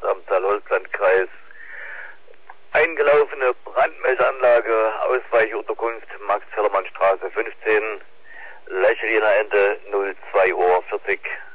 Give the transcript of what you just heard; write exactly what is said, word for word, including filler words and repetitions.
Ordnungsamt Saarland-Landkreis. Eingelaufene Brandmeldeanlage, Ausweichunterkunft, Max-Hellermann-Straße fünfzehn, Lächeliner Ende null zwei Uhr vierzig.